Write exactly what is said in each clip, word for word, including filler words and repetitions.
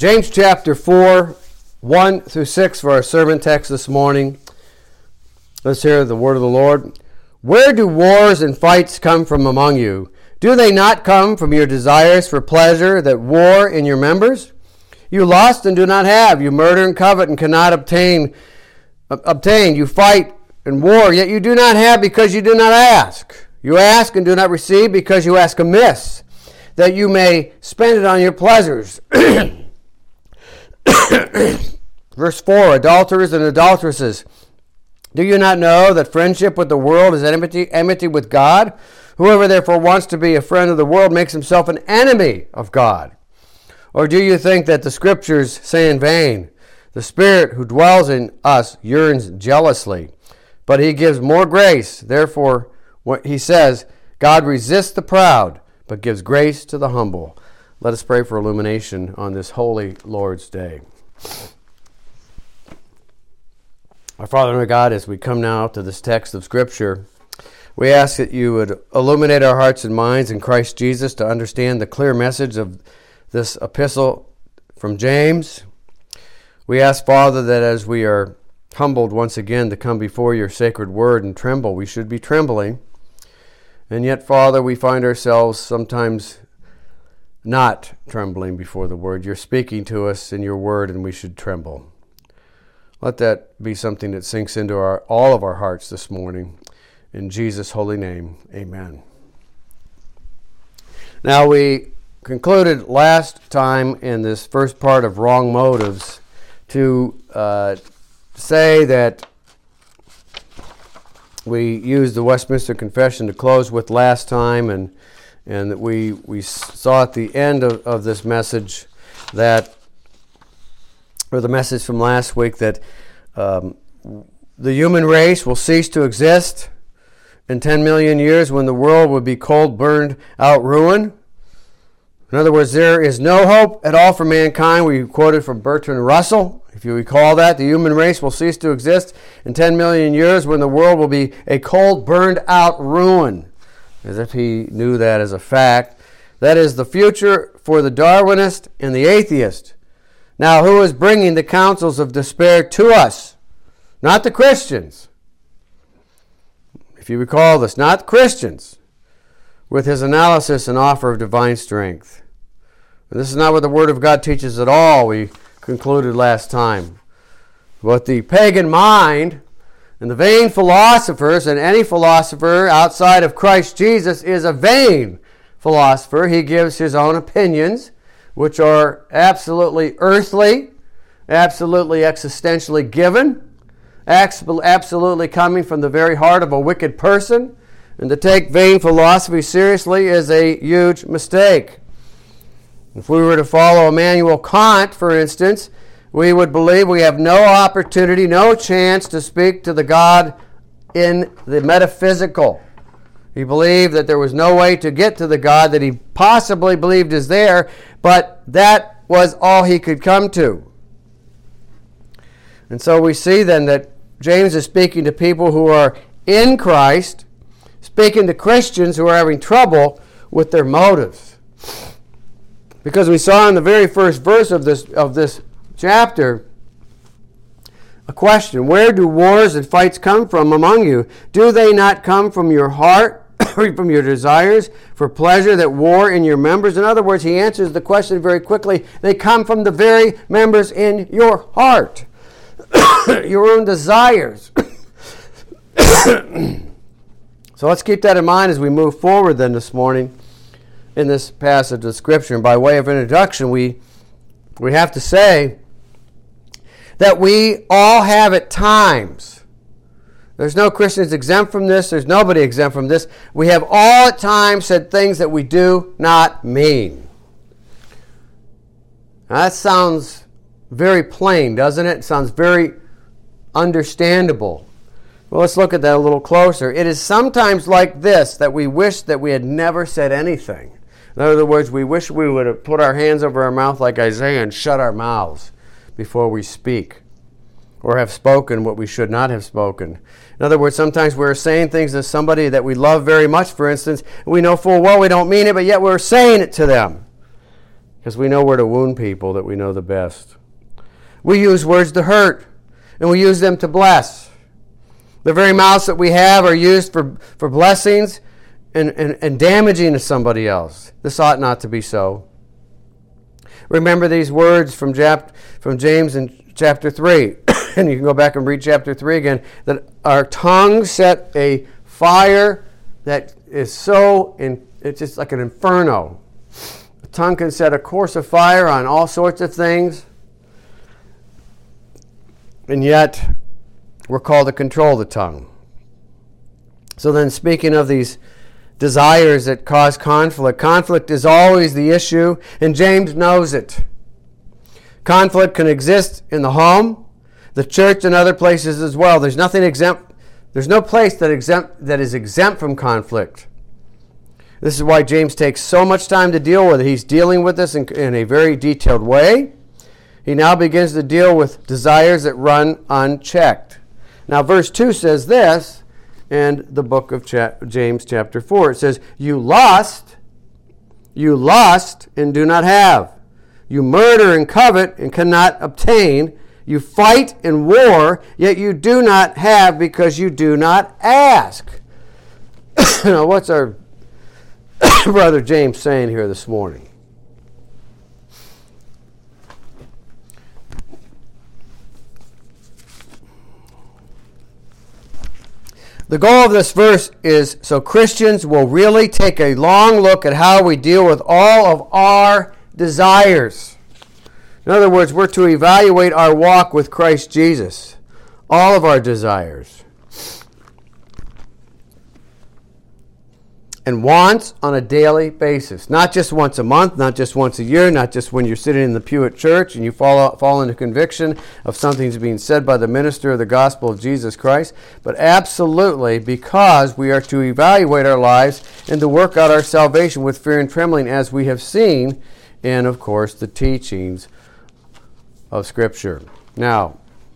James chapter four, one through six for our sermon text this morning. Let's hear the word of the Lord. Where do wars and fights come from among you? Do they not come from your desires for pleasure that war in your members? You lust and do not have. You murder and covet and cannot obtain. Obtain. You fight and war, yet you do not have because you do not ask. You ask and do not receive because you ask amiss, that you may spend it on your pleasures. Verse four, adulterers and adulteresses, do you not know that friendship with the world is enmity, enmity with God? Whoever therefore wants to be a friend of the world makes himself an enemy of God. Or do you think that the Scriptures say in vain, the Spirit who dwells in us yearns jealously, but he gives more grace. Therefore, what he says, God resists the proud, but gives grace to the humble. Let us pray for illumination on this holy Lord's Day. Our Father and our God, as we come now to this text of Scripture, we ask that you would illuminate our hearts and minds in Christ Jesus to understand the clear message of this epistle from James. We ask, Father, that as we are humbled once again to come before your sacred word and tremble, we should be trembling. And yet, Father, we find ourselves sometimes not trembling before the word. You're speaking to us in your word, and we should tremble. Let that be something that sinks into our, all of our hearts this morning. In Jesus' holy name, amen. Now, we concluded last time in this first part of wrong motives to uh, say that we used the Westminster Confession to close with last time, and and that we, we saw at the end of, of this message that, or the message from last week, that um, the human race will cease to exist in ten million years when the world will be cold, burned out ruin. In other words, there is no hope at all for mankind. We quoted from Bertrand Russell. If you recall that, the human race will cease to exist in ten million years when the world will be a cold, burned out ruin. As if he knew that as a fact. That is the future for the Darwinist and the atheist. Now, who is bringing the counsels of despair to us? Not the Christians. If you recall this, not Christians, with his analysis and offer of divine strength. This is not what the Word of God teaches at all, we concluded last time. But the pagan mind and the vain philosophers, and any philosopher outside of Christ Jesus is a vain philosopher. He gives his own opinions, which are absolutely earthly, absolutely existentially given, absolutely coming from the very heart of a wicked person. And to take vain philosophy seriously is a huge mistake. If we were to follow Immanuel Kant, for instance, we would believe we have no opportunity, no chance to speak to the God in the metaphysical. He believed that there was no way to get to the God that he possibly believed is there, but that was all he could come to. And so we see then that James is speaking to people who are in Christ, speaking to Christians who are having trouble with their motives. Because we saw in the very first verse of this of this chapter a question: where do wars and fights come from among you? Do they not come from your heart, from your desires for pleasure that war in your members? In other words, he answers the question very quickly. They come from the very members in your heart, your own desires. So let's keep that in mind as we move forward then this morning in this passage of Scripture. And by way of introduction, we we have to say that we all have at times, there's no Christians exempt from this, there's nobody exempt from this, we have all at times said things that we do not mean. Now that sounds very plain, doesn't it? It sounds very understandable. Well, let's look at that a little closer. It is sometimes like this that we wish that we had never said anything. In other words, we wish we would have put our hands over our mouth like Isaiah and shut our mouths before we speak, or have spoken what we should not have spoken. In other words, sometimes we're saying things to somebody that we love very much, for instance, and we know full well we don't mean it, but yet we're saying it to them. because we know where to wound people that we know the best. We use words to hurt, and we use them to bless. The very mouths that we have are used for, for blessings and, and, and damaging to somebody else. This ought not to be so. Remember these words from, Jap- from James in chapter three. And you can go back and read chapter three again. That our tongue set a fire that is so, in, it's just like an inferno. The tongue can set a course of fire on all sorts of things. And yet, we're called to control the tongue. So then, speaking of these desires that cause conflict, conflict is always the issue, and James knows it. Conflict can exist in the home, the church, and other places as well. There's nothing exempt. There's no place that exempt that is exempt from conflict. This is why James takes so much time to deal with it. He's dealing with this in, in a very detailed way. He now begins to deal with desires that run unchecked. Now, verse two says this in the book of cha- James chapter four. It says, You lust, you lust and do not have. You murder and covet and cannot obtain. You fight and war, yet you do not have because you do not ask. Now, what's our brother James saying here this morning? The goal of this verse is so Christians will really take a long look at how we deal with all of our desires. In other words, we're to evaluate our walk with Christ Jesus, all of our desires and wants on a daily basis. Not just once a month, not just once a year, not just when you're sitting in the pew at church and you fall out, fall into conviction of something's being said by the minister of the gospel of Jesus Christ, but absolutely because we are to evaluate our lives and to work out our salvation with fear and trembling, as we have seen in, of course, the teachings of Scripture. Now,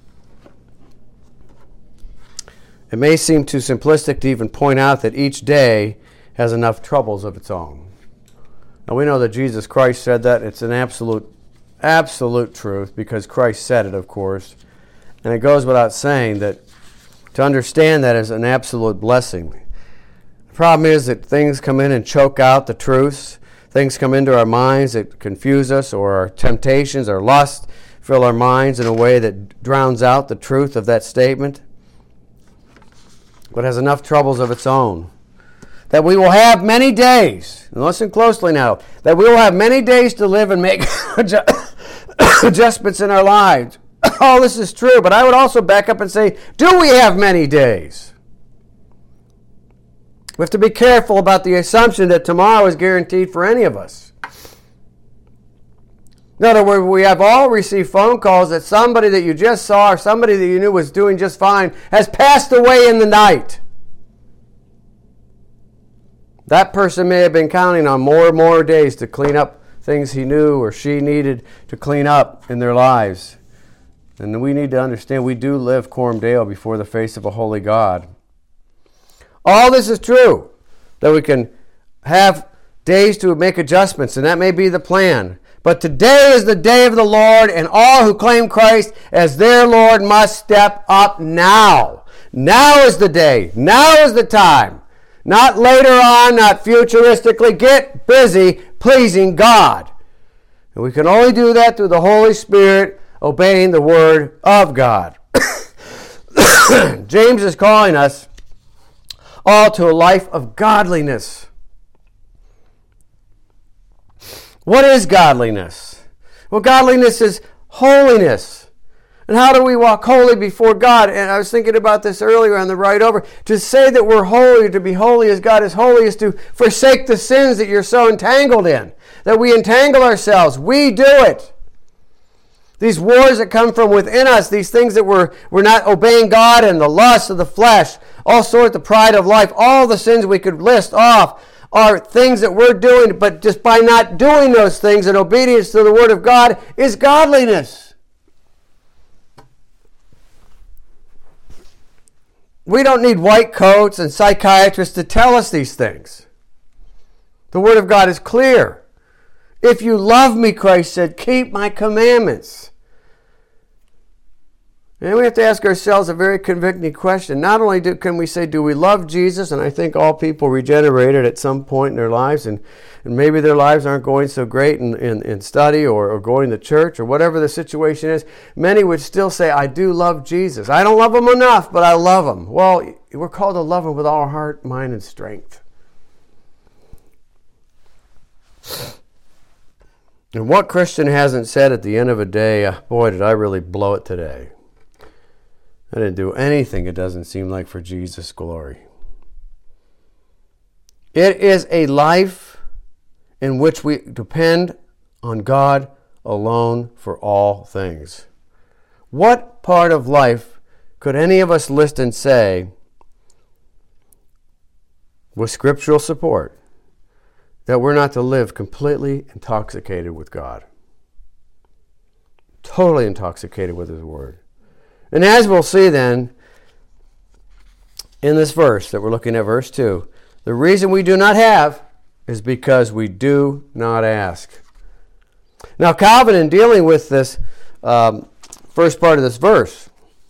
it may seem too simplistic to even point out that each day has enough troubles of its own. Now, we know that Jesus Christ said that. It's an absolute, absolute truth because Christ said it, of course. And it goes without saying that to understand that is an absolute blessing. The problem is that things come in and choke out the truths. Things come into our minds that confuse us, or our temptations, our lust, fill our minds in a way that drowns out the truth of that statement, but has enough troubles of its own. That we will have many days, and listen closely now, that we will have many days to live and make adjustments in our lives. All this is true, but I would also back up and say, do we have many days? We have to be careful about the assumption that tomorrow is guaranteed for any of us. In other words, we have all received phone calls that somebody that you just saw or somebody that you knew was doing just fine has passed away in the night. That person may have been counting on more and more days to clean up things he knew or she needed to clean up in their lives. And we need to understand we do live coram Deo before the face of a holy God. All this is true, that we can have days to make adjustments, and that may be the plan. But today is the day of the Lord, and all who claim Christ as their Lord must step up now. Now is the day. Now is the time. Not later on, not futuristically. Get busy pleasing God. And we can only do that through the Holy Spirit obeying the Word of God. James is calling us all to a life of godliness. What is godliness? Well, godliness is holiness. And how do we walk holy before God? And I was thinking about this earlier on the ride over. To say that we're holy, to be holy as God is holy, is to forsake the sins that you're so entangled in. That we entangle ourselves. We do it. These wars that come from within us, these things that we're, we're not obeying God, and the lust of the flesh, all sorts of pride of life, all the sins we could list off are things that we're doing, but just by not doing those things in obedience to the Word of God is godliness. We don't need white coats and psychiatrists to tell us these things. The Word of God is clear. If you love me, Christ said, keep my commandments. And we have to ask ourselves a very convicting question. Not only do, can we say, do we love Jesus? And I think all people regenerated at some point in their lives, and, and maybe their lives aren't going so great in, in, in study or, or going to church or whatever the situation is. Many would still say, I do love Jesus. I don't love him enough, but I love him. Well, we're called to love him with all our heart, mind, and strength. And what Christian hasn't said at the end of a day, boy, did I really blow it today. I didn't do anything, it doesn't seem like, for Jesus' glory. It is a life in which we depend on God alone for all things. What part of life could any of us list and say, with scriptural support, that we're not to live completely intoxicated with God? Totally intoxicated with his word. And as we'll see then, in this verse that we're looking at, verse two, the reason we do not have is because we do not ask. Now, Calvin, in dealing with this um, first part of this verse,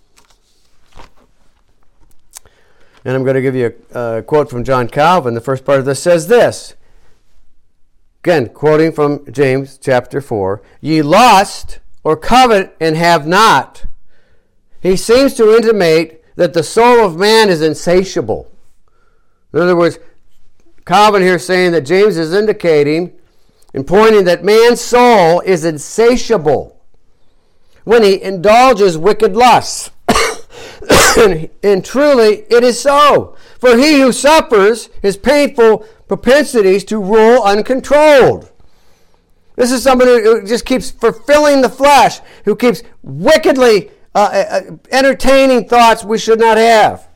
and I'm going to give you a, a quote from John Calvin, the first part of this says this, again, quoting from James chapter four, ye lust or covet and have not. He seems to intimate that the soul of man is insatiable. In other words, Calvin here is saying that James is indicating and pointing that man's soul is insatiable when he indulges wicked lusts. and, and truly it is so. For he who suffers his painful propensities to rule uncontrolled. This is somebody who just keeps fulfilling the flesh, who keeps wickedly Uh, uh, entertaining thoughts we should not have.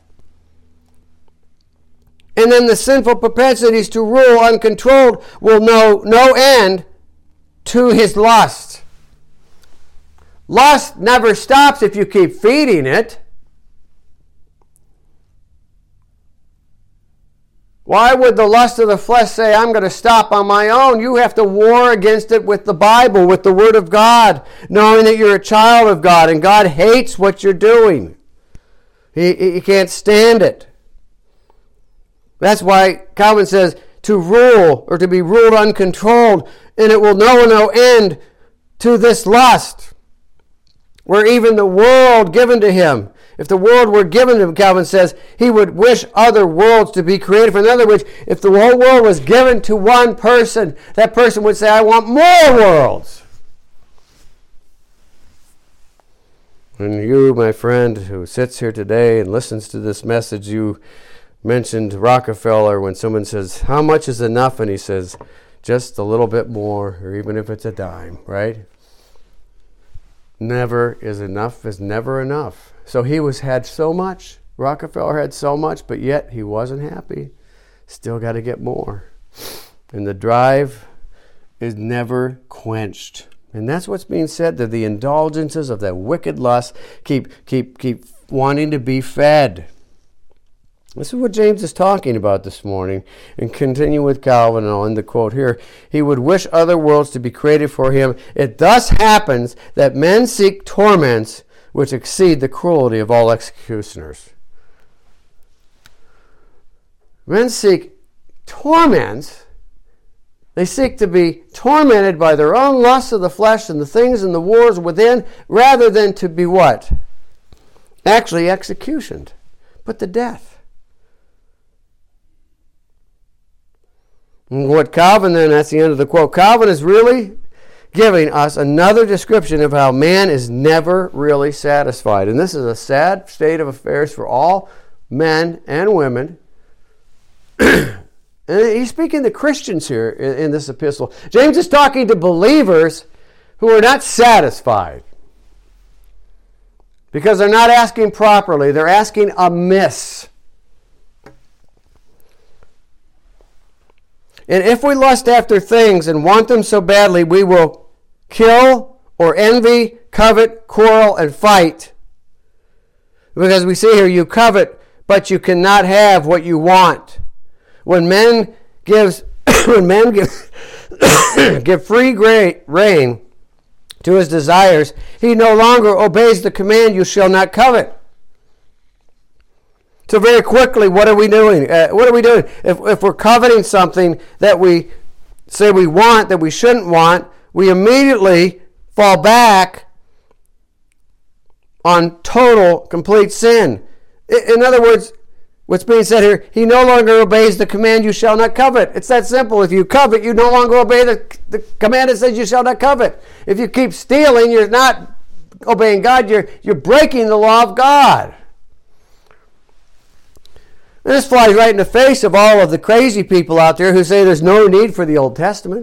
And then the sinful propensities to rule uncontrolled will know no end to his lust. Lust never stops if you keep feeding it. Why would the lust of the flesh say, I'm going to stop on my own? You have to war against it with the Bible, with the Word of God, knowing that you're a child of God, and God hates what you're doing. He, he can't stand it. That's why Calvin says, to rule, or to be ruled uncontrolled, and it will know no end to this lust, where even the world given to him, if the world were given to him, Calvin says, he would wish other worlds to be created. In other words, if the whole world was given to one person, that person would say, I want more worlds. And you, my friend, who sits here today and listens to this message, you mentioned Rockefeller when someone says, how much is enough? And he says, just a little bit more, or even if it's a dime, right? Never is enough is never enough. So he was had so much. Rockefeller had so much, but yet he wasn't happy. Still got to get more. And the drive is never quenched. And that's what's being said, that the indulgences of that wicked lust keep keep keep wanting to be fed. This is what James is talking about this morning. And continue with Calvin, and I'll end the quote here. He would wish other worlds to be created for him. It thus happens that men seek torments which exceed the cruelty of all executioners. Men seek torments. They seek to be tormented by their own lusts of the flesh and the things and the wars within, rather than to be what? Actually executioned. Put to death. And what Calvin then, that's the end of the quote, Calvin is really giving us another description of how man is never really satisfied. And this is a sad state of affairs for all men and women. And he's speaking to Christians here in, in this epistle. James is talking to believers who are not satisfied because they're not asking properly. They're asking amiss. And if we lust after things and want them so badly, we will kill or envy, covet, quarrel, and fight. Because we see here, you covet, but you cannot have what you want. When man gives when men give, give free rein to his desires, he no longer obeys the command, you shall not covet. So very quickly, what are we doing? Uh, what are we doing? If, if we're coveting something that we say we want, that we shouldn't want, we immediately fall back on total, complete sin. In other words, what's being said here, he no longer obeys the command, you shall not covet. It's that simple. If you covet, you no longer obey the, the command that says you shall not covet. If you keep stealing, you're not obeying God, you're, you're breaking the law of God. And this flies right in the face of all of the crazy people out there who say there's no need for the Old Testament.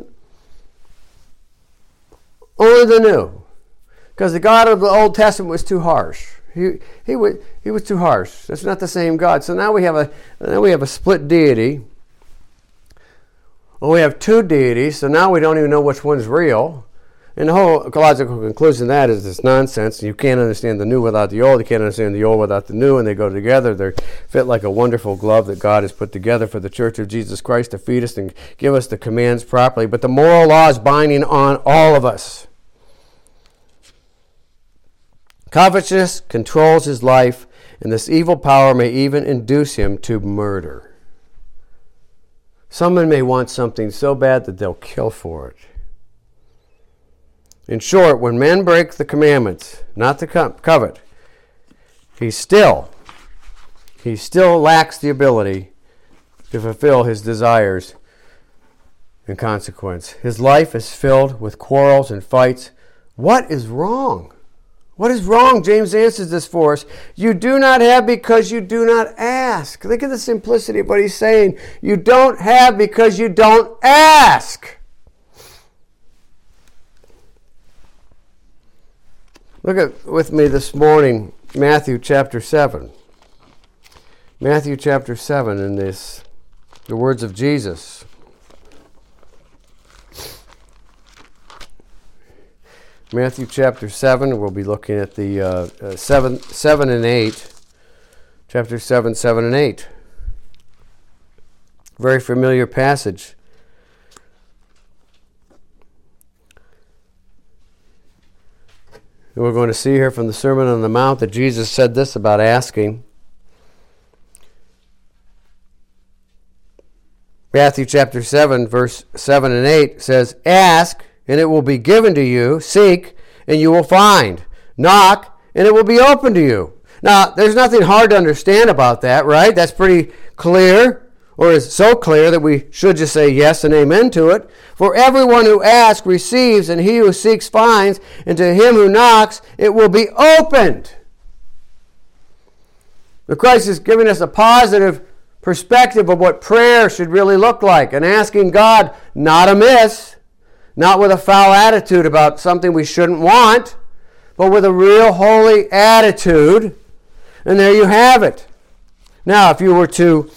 Only the New. Because the God of the Old Testament was too harsh. He, he, was, he was too harsh. That's not the same God. So now we have a, now we have a split deity. Well, we have two deities, so now we don't even know which one's real. And the whole logical conclusion of that is it's nonsense. You can't understand the new without the old. You can't understand the old without the new, and they go together. They fit like a wonderful glove that God has put together for the Church of Jesus Christ to feed us and give us the commands properly. But the moral law is binding on all of us. Covetousness controls his life, and this evil power may even induce him to murder. Someone may want something so bad that they'll kill for it. In short, when men break the commandments not to covet, he still, he still lacks the ability to fulfill his desires in consequence. His life is filled with quarrels and fights. What is wrong? What is wrong? James answers this for us. You do not have because you do not ask. Look at the simplicity of what he's saying. You don't have because you don't ask. Look at with me this morning, Matthew chapter seven. Matthew chapter seven in this, the words of Jesus. Matthew chapter seven, we'll be looking at the uh, uh, seven, seven and eight. Chapter seven, seven and eight. Very familiar passage. And we're going to see here from the Sermon on the Mount that Jesus said this about asking. Matthew chapter seven, verse seven and eight says, ask, and it will be given to you. Seek, and you will find. Knock, and it will be open to you. Now, there's nothing hard to understand about that, right? That's pretty clear, or is so clear that we should just say yes and amen to it. For everyone who asks receives, and he who seeks finds, and to him who knocks it will be opened. The Christ is giving us a positive perspective of what prayer should really look like, and asking God not amiss, not with a foul attitude about something we shouldn't want, but with a real holy attitude. And there you have it. Now, if you were to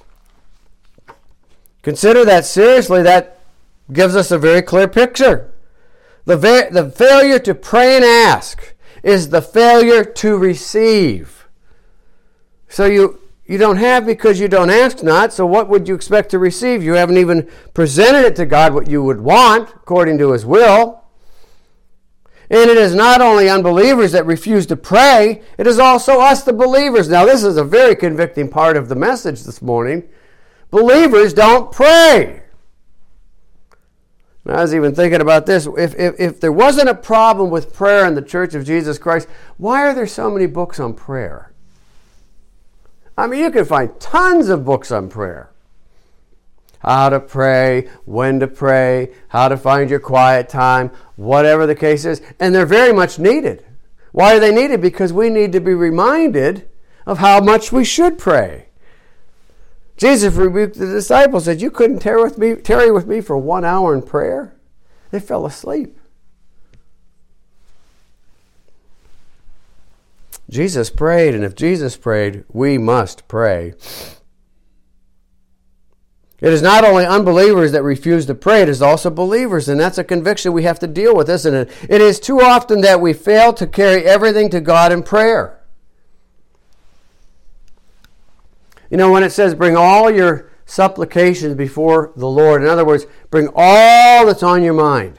consider that seriously, that gives us a very clear picture. The, va- the failure to pray and ask is the failure to receive. So you, you don't have because you don't ask not, so what would you expect to receive? You haven't even presented it to God what you would want according to his will. And it is not only unbelievers that refuse to pray, it is also us, the believers. Now, this is a very convicting part of the message this morning. Believers don't pray. Now, I was even thinking about this. If, if, if there wasn't a problem with prayer in the Church of Jesus Christ, why are there so many books on prayer? I mean, you can find tons of books on prayer. How to pray, when to pray, how to find your quiet time, whatever the case is. And they're very much needed. Why are they needed? Because we need to be reminded of how much we should pray. Jesus rebuked the disciples, said, you couldn't tarry with me, tarry with me for one hour in prayer? They fell asleep. Jesus prayed, and if Jesus prayed, we must pray. It is not only unbelievers that refuse to pray, it is also believers, and that's a conviction we have to deal with, isn't it? It is too often that we fail to carry everything to God in prayer. You know, when it says bring all your supplications before the Lord. In other words, bring all that's on your mind.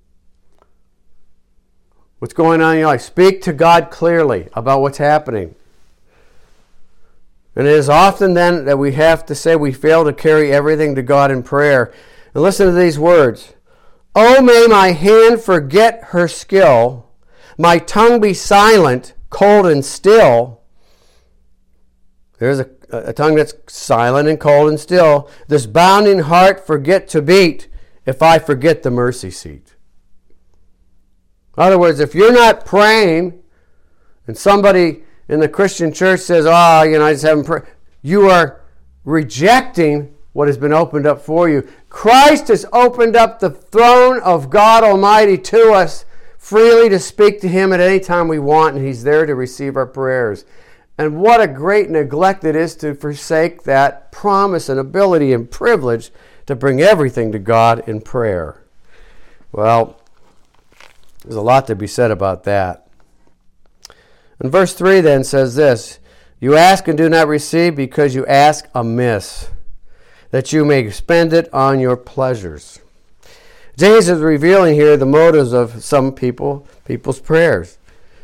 What's going on in your life? Speak to God clearly about what's happening. And it is often then that we have to say we fail to carry everything to God in prayer. And listen to these words. Oh, may my hand forget her skill, my tongue be silent, cold and still. There's a, a tongue that's silent and cold and still. This bounding heart forget to beat if I forget the mercy seat. In other words, if you're not praying and somebody in the Christian church says, oh, you know, I just haven't prayed, you are rejecting what has been opened up for you. Christ has opened up the throne of God Almighty to us freely to speak to Him at any time we want, and He's there to receive our prayers. And what a great neglect it is to forsake that promise and ability and privilege to bring everything to God in prayer. Well, there's a lot to be said about that. And verse three then says this, you ask and do not receive because you ask amiss, that you may spend it on your pleasures. James is revealing here the motives of some people, people's prayers.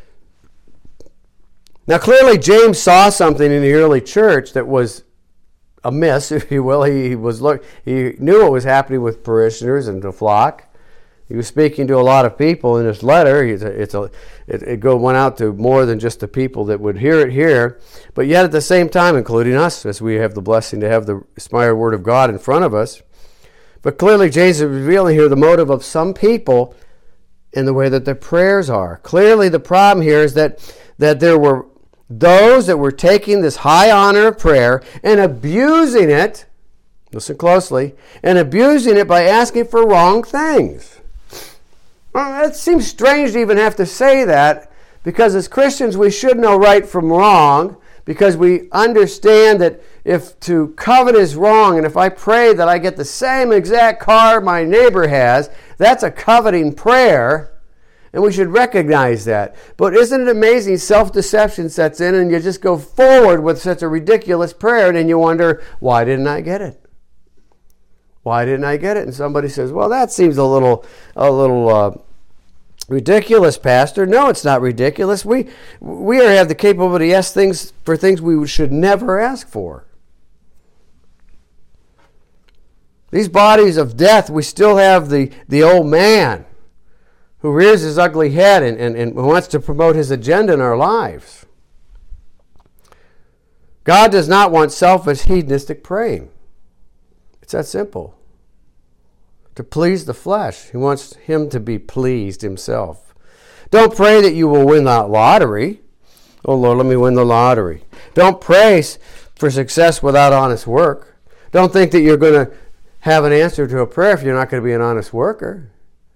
Now clearly James saw something in the early church that was amiss, if you will. He, he was look, he knew what was happening with parishioners and the flock. He was speaking to a lot of people in this letter. It's a, it's a, it, it go, went out to more than just the people that would hear it here, but yet at the same time, including us, as we have the blessing to have the inspired Word of God in front of us. But clearly, James is revealing here the motive of some people in the way that their prayers are. Clearly, the problem here is that, that there were those that were taking this high honor of prayer and abusing it, listen closely, and abusing it by asking for wrong things. Well, it seems strange to even have to say that, because as Christians we should know right from wrong, because we understand that if to covet is wrong, and if I pray that I get the same exact car my neighbor has, that's a coveting prayer, and we should recognize that. But isn't it amazing, self-deception sets in and you just go forward with such a ridiculous prayer, and then you wonder, why didn't I get it? Why didn't I get it? And somebody says, well, that seems a little a little uh, ridiculous, Pastor. No, it's not ridiculous. We we have the capability to ask things for things we should never ask for. These bodies of death, we still have the, the old man who rears his ugly head and, and, and wants to promote his agenda in our lives. God does not want selfish, hedonistic praying. It's that simple. To please the flesh. He wants him to be pleased himself. Don't pray that you will win that lottery. Oh, Lord, let me win the lottery. Don't pray for success without honest work. Don't think that you're going to have an answer to a prayer if you're not going to be an honest worker.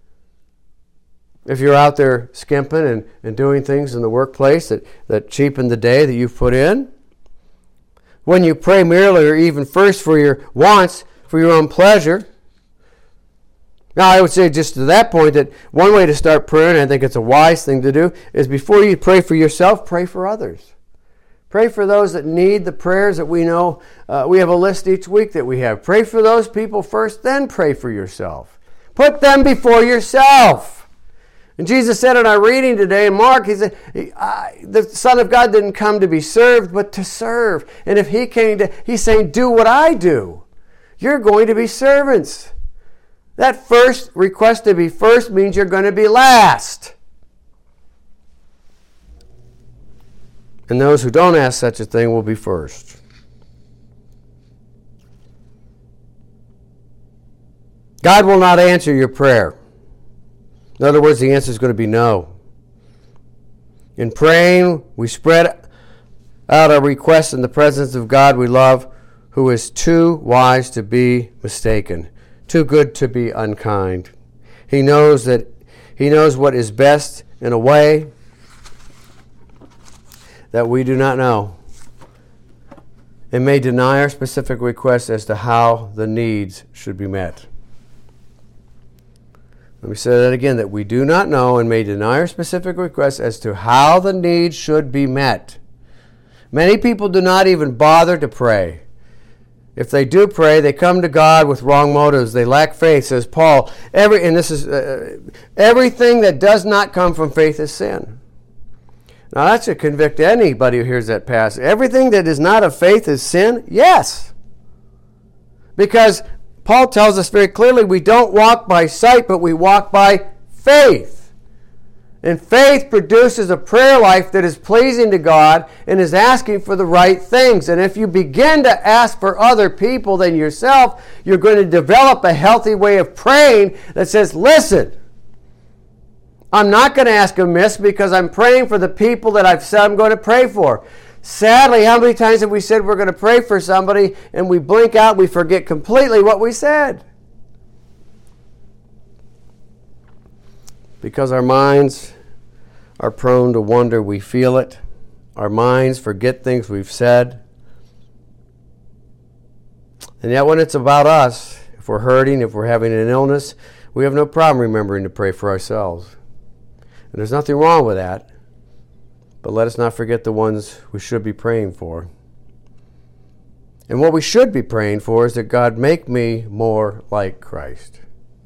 If you're out there skimping and, and doing things in the workplace that, that cheapen the day that you've put in. When you pray merely or even first for your wants, for your own pleasure. Now, I would say just to that point that one way to start praying, and I think it's a wise thing to do, is before you pray for yourself, pray for others. Pray for those that need the prayers that we know. Uh, we have a list each week that we have. Pray for those people first, then pray for yourself. Put them before yourself. And Jesus said in our reading today in Mark, he said, the Son of God didn't come to be served, but to serve. And if he came to, he's saying, do what I do. You're going to be servants. That first request to be first means you're going to be last. And those who don't ask such a thing will be first. God will not answer your prayer. In other words, the answer is going to be no. In praying, we spread out our requests in the presence of God we love, who is too wise to be mistaken, too good to be unkind. He knows that he knows what is best in a way that we do not know, and may deny our specific requests as to how the needs should be met. Let me say that again, that we do not know and may deny our specific requests as to how the needs should be met. Many people do not even bother to pray. If they do pray, they come to God with wrong motives. They lack faith, says Paul. Every and this is uh, everything that does not come from faith is sin. Now that should convict anybody who hears that passage. Everything that is not of faith is sin? Yes. Because Paul tells us very clearly we don't walk by sight, but we walk by faith. And faith produces a prayer life that is pleasing to God and is asking for the right things. And if you begin to ask for other people than yourself, you're going to develop a healthy way of praying that says, listen, I'm not going to ask amiss because I'm praying for the people that I've said I'm going to pray for. Sadly, how many times have we said we're going to pray for somebody and we blink out, we forget completely what we said? Because our minds are prone to wonder, we feel it. Our minds forget things we've said. And yet when it's about us, if we're hurting, if we're having an illness, we have no problem remembering to pray for ourselves. And there's nothing wrong with that. But let us not forget the ones we should be praying for. And what we should be praying for is that God make me more like Christ.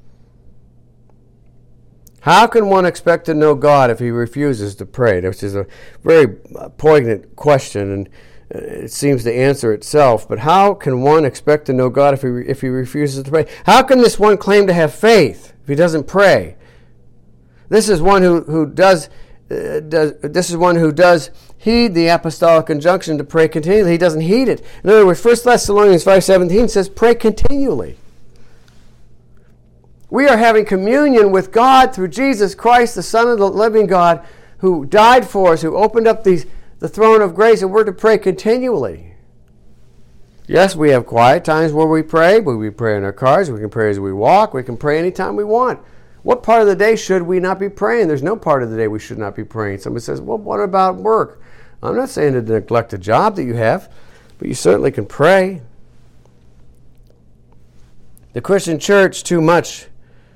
How can one expect to know God if he refuses to pray? Which is a very poignant question, and it seems to answer itself. But how can one expect to know God if he if he refuses to pray? How can this one claim to have faith if he doesn't pray? This is one who who does uh, does this is one who does heed the apostolic injunction to pray continually. He doesn't heed it. In other words, First Thessalonians five seventeen says, "Pray continually." We are having communion with God through Jesus Christ, the Son of the living God, who died for us, who opened up these, the throne of grace, and we're to pray continually. Yes, we have quiet times where we pray, but we pray in our cars, we can pray as we walk, we can pray anytime we want. What part of the day should we not be praying? There's no part of the day we should not be praying. Somebody says, well, what about work? I'm not saying to neglect a job that you have, but you certainly can pray. The Christian church, too much,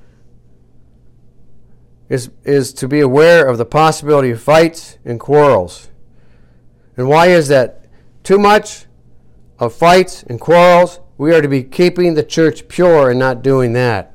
Is, is to be aware of the possibility of fights and quarrels. And why is that? Too much of fights and quarrels. We are to be keeping the church pure and not doing that.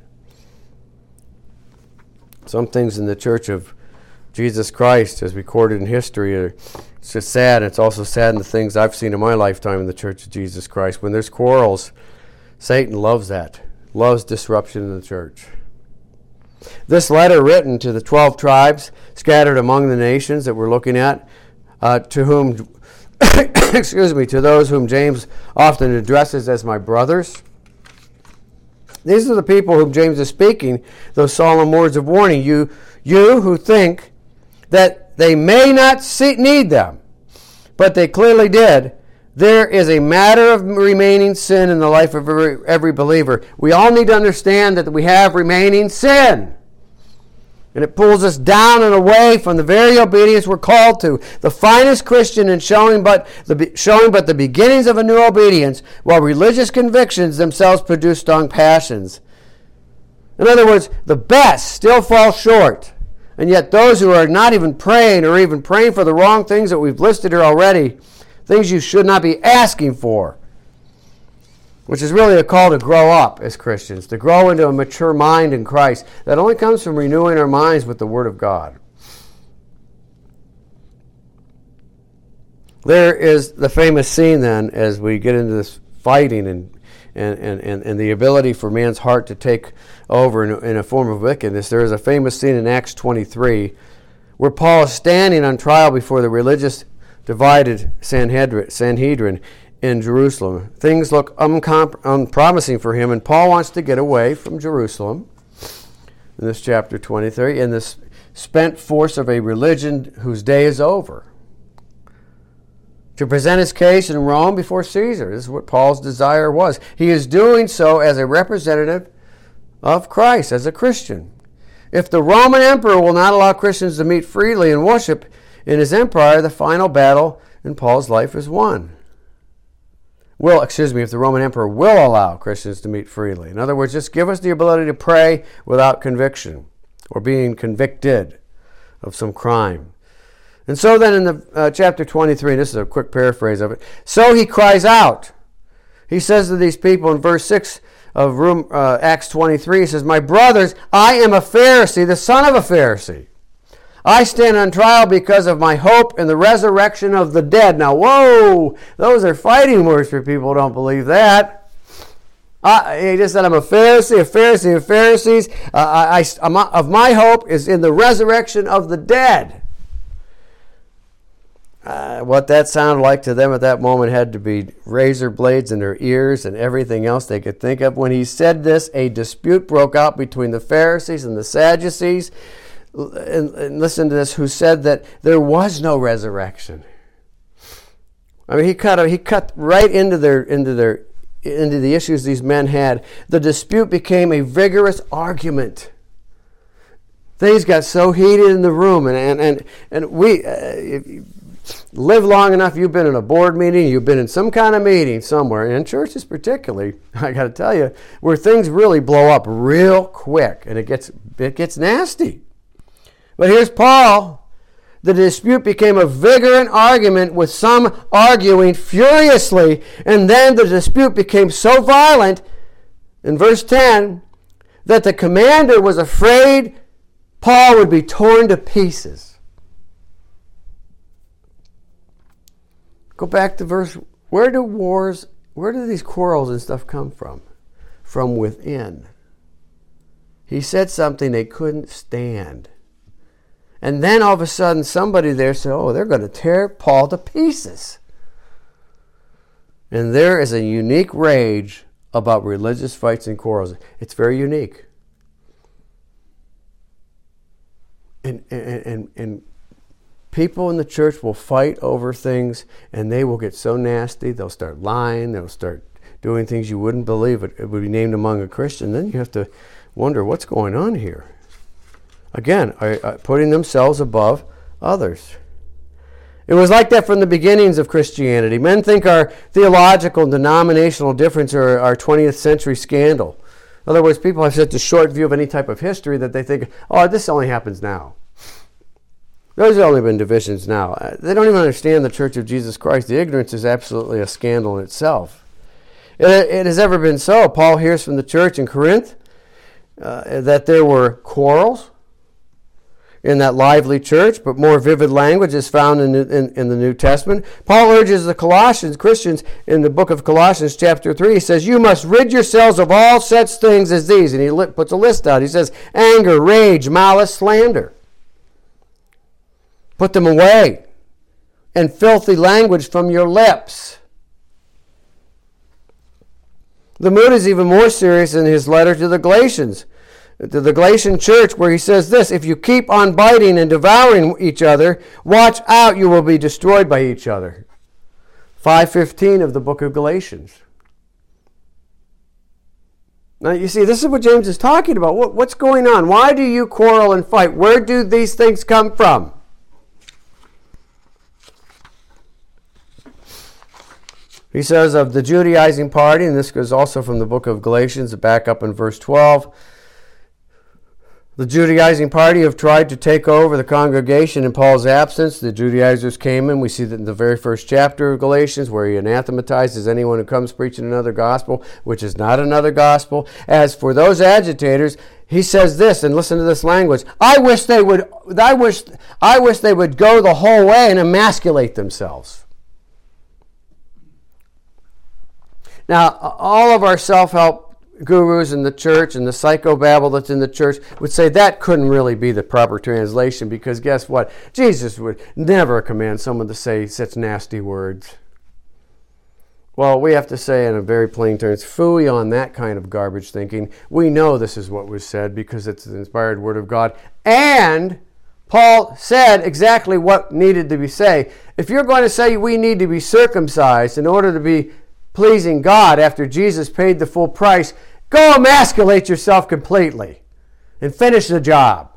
Some things in the Church of Jesus Christ, as recorded in history, are it's just sad. It's also sad in the things I've seen in my lifetime in the Church of Jesus Christ. When there's quarrels, Satan loves that, loves disruption in the church. This letter written to the twelve tribes scattered among the nations that we're looking at, uh, to whom, excuse me, to those whom James often addresses as my brothers. These are the people whom James is speaking, those solemn words of warning. You, you who think that they may not see, need them, but they clearly did. There is a matter of remaining sin in the life of every, every believer. We all need to understand that we have remaining sin. And it pulls us down and away from the very obedience we're called to. The finest Christian in showing but the, showing but the beginnings of a new obedience, while religious convictions themselves produce strong passions. In other words, the best still fall short. And yet those who are not even praying or even praying for the wrong things that we've listed here already, things you should not be asking for, which is really a call to grow up as Christians, to grow into a mature mind in Christ. That only comes from renewing our minds with the Word of God. There is the famous scene then, as we get into this fighting and and, and, and, and the ability for man's heart to take over in, in a form of wickedness. There is a famous scene in Acts twenty-three where Paul is standing on trial before the religious divided Sanhedrin in Jerusalem. Things look uncom- unpromising for him, and Paul wants to get away from Jerusalem in this chapter twenty-three, in this spent force of a religion whose day is over, to present his case in Rome before Caesar. This is what Paul's desire was. He is doing so as a representative of Christ, as a Christian. If the Roman emperor will not allow Christians to meet freely and worship in his empire, the final battle in Paul's life is won. Will, excuse me, if the Roman emperor will allow Christians to meet freely. In other words, just give us the ability to pray without conviction or being convicted of some crime. And so then in the uh, chapter twenty-three, and this is a quick paraphrase of it, so he cries out, He says to these people in verse six of room, uh, Acts twenty-three, he says, "My brothers, I am a Pharisee, the son of a Pharisee. I stand on trial because of my hope in the resurrection of the dead." Now, whoa, those are fighting words for people who don't believe that. I, he just said, I'm a Pharisee, a Pharisee of Pharisees. Uh, I, I, of my hope is in the resurrection of the dead. Uh, what that sounded like to them at that moment had to be razor blades in their ears and everything else they could think of. When he said this, a dispute broke out between the Pharisees and the Sadducees. And, and listen to this, who said that there was no resurrection. I mean, he cut he cut right into their into their into the issues these men had. The dispute became a vigorous argument. Things got so heated in the room, and and and, and we. Uh, if you live long enough, you've been in a board meeting, you've been in some kind of meeting somewhere, and in churches particularly, I got to tell you, where things really blow up real quick, and it gets it gets nasty. But here's Paul. The dispute became a vigorous argument with some arguing furiously, and then the dispute became so violent, in verse ten, that the commander was afraid Paul would be torn to pieces. Go back to verse, where do wars, where do these quarrels and stuff come from? From within. He said something they couldn't stand. And then all of a sudden somebody there said, oh, they're going to tear Paul to pieces. And there is a unique rage about religious fights and quarrels. It's very unique. And, and, and, and people in the church will fight over things, and they will get so nasty, they'll start lying, they'll start doing things you wouldn't believe it, it would be named among a Christian. Then you have to wonder what's going on here. Again, are, are putting themselves above others. It was like that from the beginnings of Christianity. Men think our theological and denominational difference are our twentieth century scandal. In other words, people have such a short view of any type of history that they think, oh, this only happens now. There's only been divisions now. They don't even understand the Church of Jesus Christ. The ignorance is absolutely a scandal in itself. It, it has ever been so. Paul hears from the church in Corinth uh, that there were quarrels in that lively church, but more vivid language is found in, in, in the New Testament. Paul urges the Colossians, Christians, in the book of Colossians chapter three, he says, you must rid yourselves of all such things as these. And he li- puts a list out. He says, anger, rage, malice, slander. Put them away, and filthy language from your lips. The mood is even more serious in his letter to the Galatians, to the Galatian church, where he says this, if you keep on biting and devouring each other, watch out, you will be destroyed by each other. five fifteen of the book of Galatians. Now, you see, this is what James is talking about. What, what's going on? Why do you quarrel and fight? Where do these things come from? He says of the Judaizing party, and this goes also from the book of Galatians, back up in verse twelve, the Judaizing party have tried to take over the congregation in Paul's absence. The Judaizers came in. We see that in the very first chapter of Galatians, where he anathematizes anyone who comes preaching another gospel, which is not another gospel. As for those agitators, he says this, and listen to this language, I wish they would, I wish, I wish they would go the whole way and emasculate themselves. Now, all of our self-help gurus in the church and the psychobabble that's in the church would say that couldn't really be the proper translation, because guess what? Jesus would never command someone to say such nasty words. Well, we have to say in a very plain terms, phooey on that kind of garbage thinking. We know this is what was said because it's the inspired word of God. And Paul said exactly what needed to be said. If you're going to say we need to be circumcised in order to be pleasing God after Jesus paid the full price, go emasculate yourself completely and finish the job.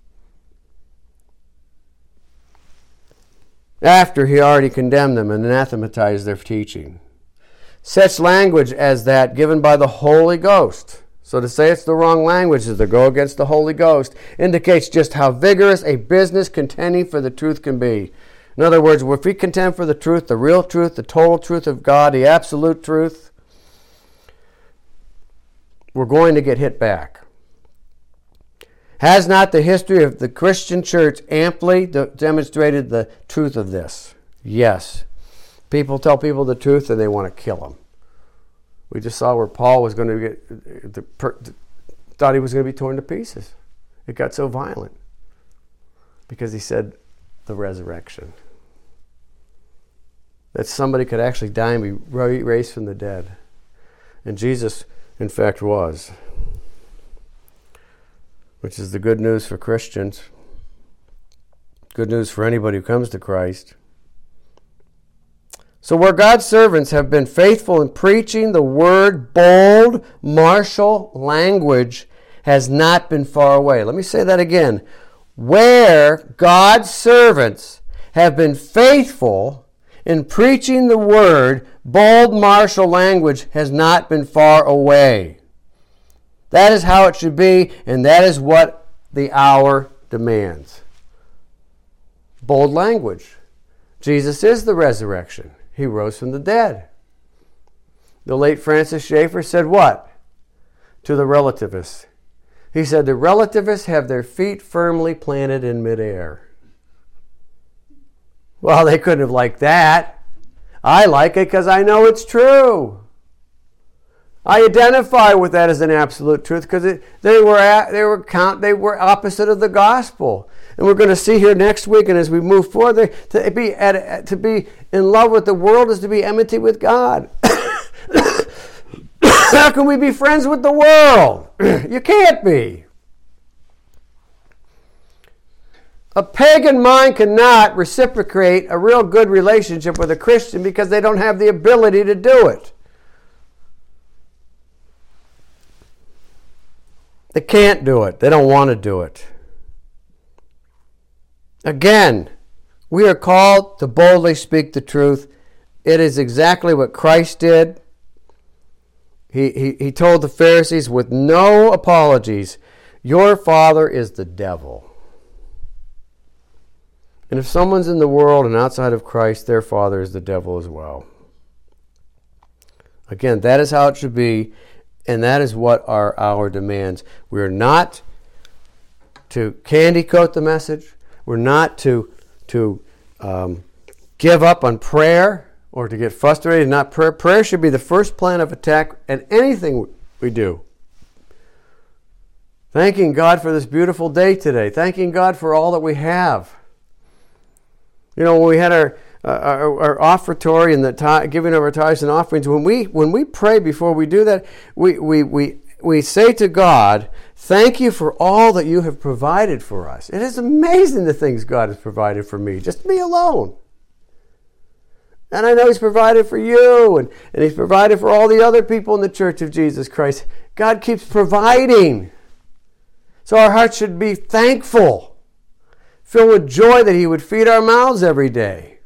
After he already condemned them and anathematized their teaching. Such language as that given by the Holy Ghost, so to say it's the wrong language is to go against the Holy Ghost, indicates just how vigorous a business contending for the truth can be. In other words, if we contend for the truth, the real truth, the total truth of God, the absolute truth, we're going to get hit back. Has not the history of the Christian church amply de- demonstrated the truth of this? Yes. People tell people the truth and they want to kill them. We just saw where Paul was going to get, the, per, thought he was going to be torn to pieces. It got so violent because he said the resurrection. That somebody could actually die and be raised from the dead. And Jesus, in fact, was. Which is the good news for Christians. Good news for anybody who comes to Christ. So where God's servants have been faithful in preaching the word, bold, martial language has not been far away. Let me say that again. Where God's servants have been faithful in preaching the word, bold, martial language has not been far away. That is how it should be, and that is what the hour demands. Bold language. Jesus is the resurrection. He rose from the dead. The late Francis Schaeffer said what? To the relativists. He said, the relativists have their feet firmly planted in midair. Well, they couldn't have liked that. I like it because I know it's true. I identify with that as an absolute truth because they were at, they were count they were opposite of the gospel, and we're going to see here next week. And as we move forward, to be at, to be in love with the world is to be enmity with God. How can we be friends with the world? You can't be. A pagan mind cannot reciprocate a real good relationship with a Christian because they don't have the ability to do it. They can't do it. They don't want to do it. Again, we are called to boldly speak the truth. It is exactly what Christ did. He, he, he told the Pharisees with no apologies, your father is the devil. And if someone's in the world and outside of Christ, their father is the devil as well. Again, that is how it should be, and that is what our hour demands. We are not to candy coat the message. We're not to, to um, give up on prayer or to get frustrated. Not prayer. Prayer should be the first plan of attack at anything we do. Thanking God for this beautiful day today. Thanking God for all that we have. You know, when we had our uh, our, our offertory and the t- giving of our tithes and offerings, when we when we pray before we do that, we we we we say to God, "Thank you for all that you have provided for us." It is amazing the things God has provided for me, just me alone. And I know He's provided for you, and, and He's provided for all the other people in the Church of Jesus Christ. God keeps providing. So our hearts should be thankful, filled with joy that He would feed our mouths every day.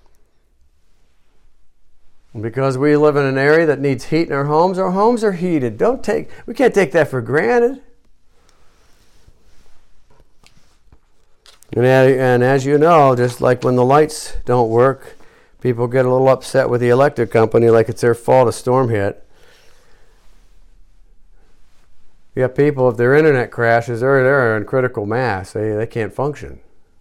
And because we live in an area that needs heat in our homes, our homes are heated. Don't take, we can't take that for granted. And, and as you know, just like when the lights don't work, people get a little upset with the electric company like it's their fault a storm hit. You have people, if their internet crashes, they're, they're in critical mass. They, they can't function.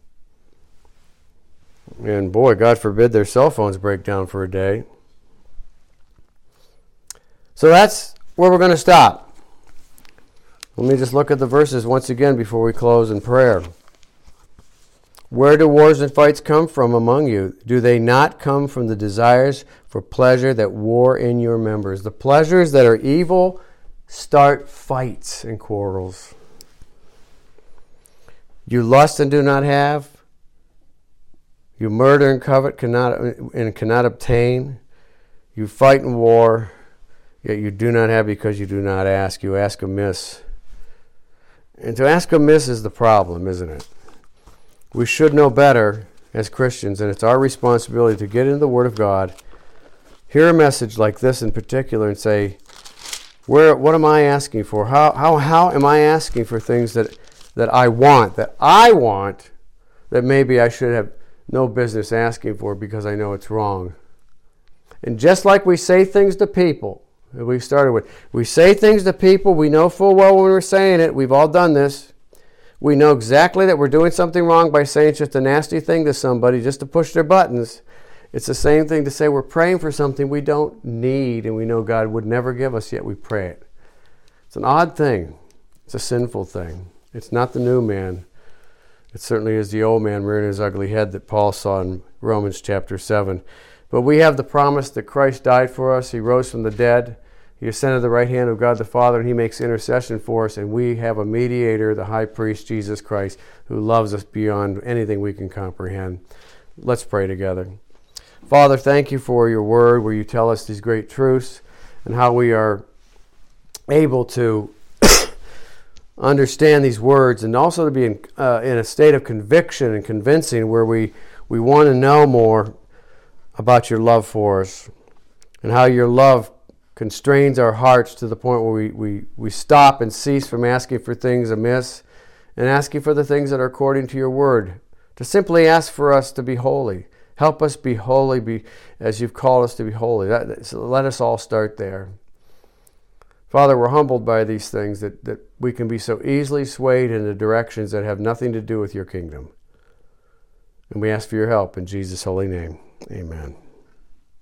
And boy, God forbid their cell phones break down for a day. So that's where we're going to stop. Let me just look at the verses once again before we close in prayer. Where do wars and fights come from among you? Do they not come from the desires for pleasure that war in your members? The pleasures that are evil start fights and quarrels. You lust and do not have. You murder and covet cannot and cannot obtain. You fight and war, yet you do not have because you do not ask. You ask amiss. And to ask amiss is the problem, isn't it? We should know better as Christians, and it's our responsibility to get into the Word of God, hear a message like this in particular, and say, "Where? What am I asking for? How how how am I asking for things that that I want, that I want, that maybe I should have no business asking for because I know it's wrong?" And just like we say things to people, We started with, we say things to people, we know full well when we're saying it, we've all done this. We know exactly that we're doing something wrong by saying just a nasty thing to somebody just to push their buttons. It's the same thing to say we're praying for something we don't need and we know God would never give us, yet we pray it. It's an odd thing. It's a sinful thing. It's not the new man. It certainly is the old man rearing his ugly head that Paul saw in Romans chapter seven. But we have the promise that Christ died for us. He rose from the dead. He ascended to the right hand of God the Father, and he makes intercession for us. And we have a mediator, the high priest, Jesus Christ, who loves us beyond anything we can comprehend. Let's pray together. Father, thank you for your word where you tell us these great truths and how we are able to understand these words and also to be in, uh, in a state of conviction and convincing where we, we want to know more about your love for us and how your love constrains our hearts to the point where we, we, we stop and cease from asking for things amiss and asking for the things that are according to your word, to simply ask for us to be holy. Help us be holy be, as you've called us to be holy. That, so let us all start there. Father, we're humbled by these things, that, that we can be so easily swayed into directions that have nothing to do with your kingdom. And we ask for your help in Jesus' holy name. Amen.